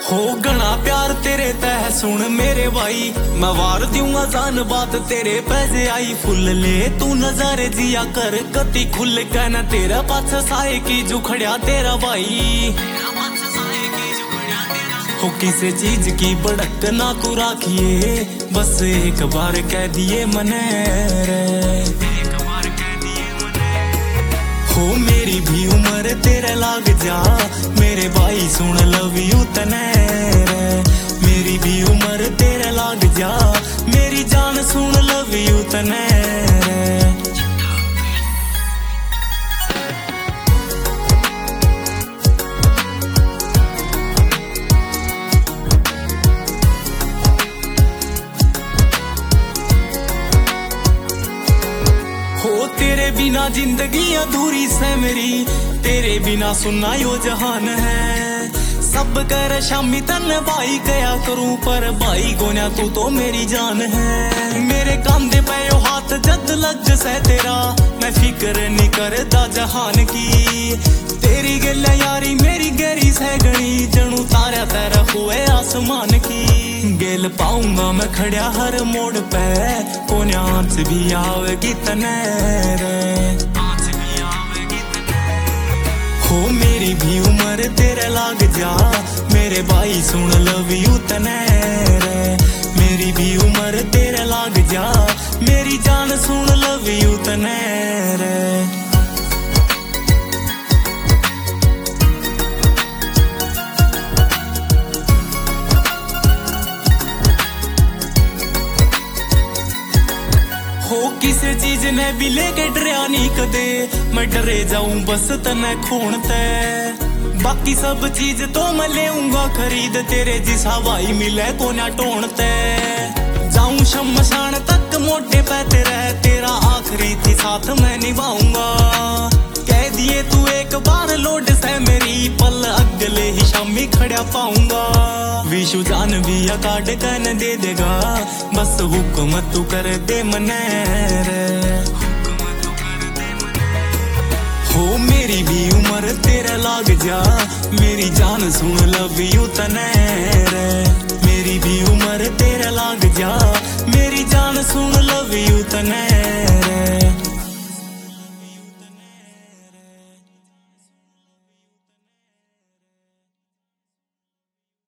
हो गणा प्यार तेरे तह सुन मेरे भाई, मैं वार दूंगा जान बात तेरे पैसे आई। फुल ले तू नजारे जिया कर कति खुल कहना तेरा पाछा साए की जुखड़िया तेरा भाई। हो किसी चीज की बड़क ना तू राखिए, बस एक बार कह दिए मने रे। हो मेरी भी उम्र तेरे लाग जा मेरे भाई सुन लव यू तने रे। मेरी भी उम्र तेरे लाग जा मेरी जान सुन लव यू तने रे। हो तेरे बिना जिंदगी अधूरी से मेरी, तेरे बिना सुनना यो जहान है। सब कर शामी तन भाई गया करूं पर भाई गोन्या तू तो मेरी जान है। मेरे कांधे पे यो हाथ जद लग से तेरा, मैं फिक्र नहीं करता जहान की। तेरी गल्ला यारी मेरी गहरी से गणी, जणू तारा तेरा हुए आसमान की। गेल पाऊंगा मैं खड़ा हर मोड़ पे, कोन्या आंच भी आवेगी तने रे। हो मेरी भी उम्र तेरे लाग जा मेरे भाई सुन लव यू तने रे। मेरी भी उम्र तेरे लाग जा मेरी जान सुन लव यू तने रे। हो किसी चीज ने भी लेके डरिया नहीं कदे, मैं डरे जाऊं बस तने खून ते। बाकी सब चीज तो मैं लेऊंगा खरीद, तेरे जिसा भाई मिले को ना टोणते। जाऊं शमशान तक मोटे पे तेरे, तेरा आखिरी थी साथ मैं निभाऊंगा। कह दिए तू एक बार लोड से मेरी, पल अगले ही शामी खड़ा पाऊंगा। विशु जान भी अकाड कन दे देगा, बस हुक्म तू कर दे मने रे। हो मेरी भी उम्र तेरे लाग जा मेरी जान सुन लव यू तने